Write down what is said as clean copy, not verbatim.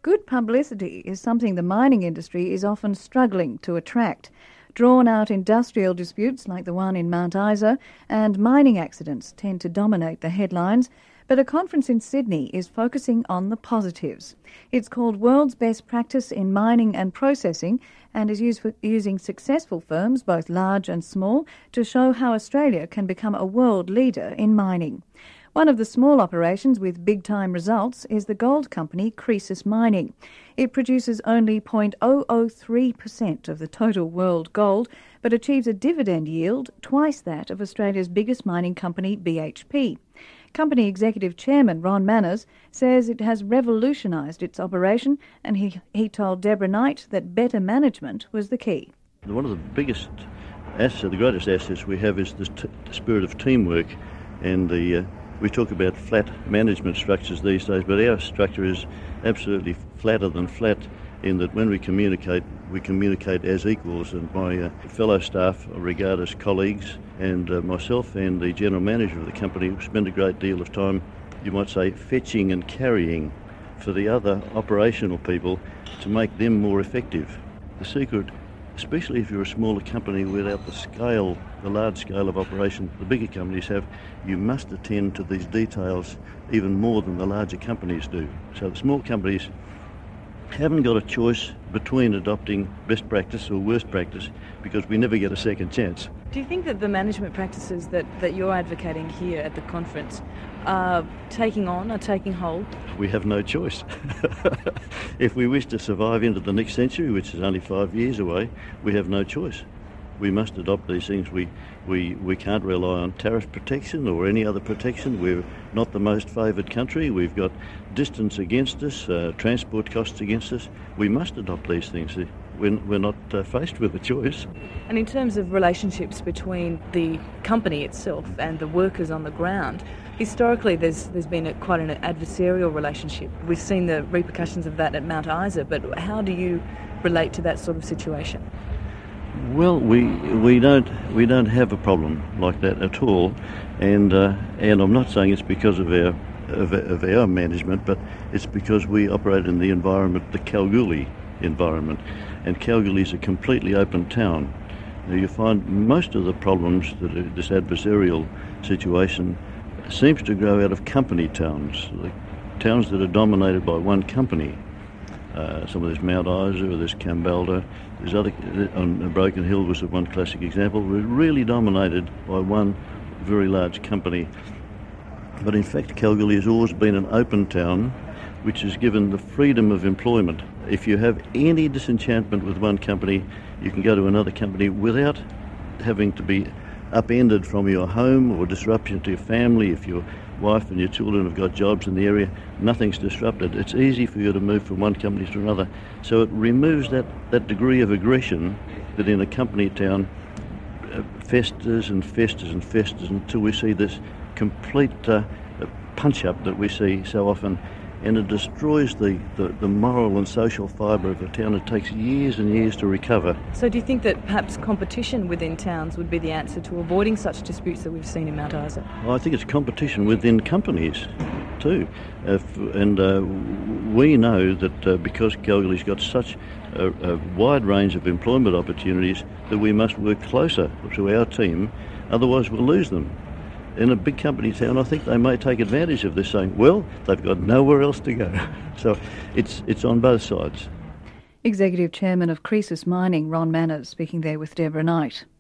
Good publicity is something the mining industry is often struggling to attract. Drawn-out industrial disputes like the one in Mount Isa and mining accidents tend to dominate the headlines, but a conference in Sydney is focusing on the positives. It's called World's Best Practice in Mining and Processing and is using successful firms, both large and small, to show how Australia can become a world leader in mining. One of the small operations with big-time results is the gold company Croesus Mining. It produces only 0.003% of the total world gold, but achieves a dividend yield twice that of Australia's biggest mining company, BHP. Company Executive Chairman Ron Manners says it has revolutionised its operation, and he told Deborah Knight that better management was the key. One of the biggest assets, the greatest assets we have is the spirit of teamwork, and we talk about flat management structures these days, but our structure is absolutely flatter than flat in that when we communicate as equals, and my fellow staff are regarded as colleagues, and myself and the general manager of the company spend a great deal of time, you might say, fetching and carrying for the other operational people to make them more effective. The secret, especially if you're a smaller company without the large scale of operation the bigger companies have, you must attend to these details even more than the larger companies do. So the small companies haven't got a choice between adopting best practice or worst practice because we never get a second chance. Do you think that the management practices that you're advocating here at the conference are taking hold? We have no choice. If we wish to survive into the next century, which is only 5 years away, we have no choice. We must adopt these things. We can't rely on tariff protection or any other protection. We're not the most favoured country. We've got distance against us, transport costs against us. We must adopt these things. We're not faced with a choice. And in terms of relationships between the company itself and the workers on the ground, historically there's been quite an adversarial relationship. We've seen the repercussions of that at Mount Isa, but how do you relate to that sort of situation? Well, we don't have a problem like that at all, and I'm not saying it's because of our management, but it's because we operate in the environment, the Kalgoorlie environment, and Kalgoorlie is a completely open town. Now, you find most of the problems this adversarial situation seems to grow out of company towns, the towns that are dominated by one company. Some of this Mount Isa, or this Kambalda, there's other on Broken Hill was the one classic example. We're really dominated by one very large company. But in fact, Kalgoorlie has always been an open town, which has given the freedom of employment. If you have any disenchantment with one company, you can go to another company without having to be upended from your home or disruption to your family. If your wife and your children have got jobs in the area, nothing's disrupted. It's easy for you to move from one company to another. So it removes that degree of aggression that in a company town festers and festers and festers until we see this complete punch-up that we see so often, and it destroys the moral and social fibre of a town. It takes years and years to recover. So do you think that perhaps competition within towns would be the answer to avoiding such disputes that we've seen in Mount Isa? Well, I think it's competition within companies too. We know that because Kalgoorlie's got such a wide range of employment opportunities that we must work closer to our team, otherwise we'll lose them. In a big company town, I think they may take advantage of this, saying, well, they've got nowhere else to go. So it's on both sides. Executive Chairman of Croesus Mining, Ron Manners, speaking there with Deborah Knight.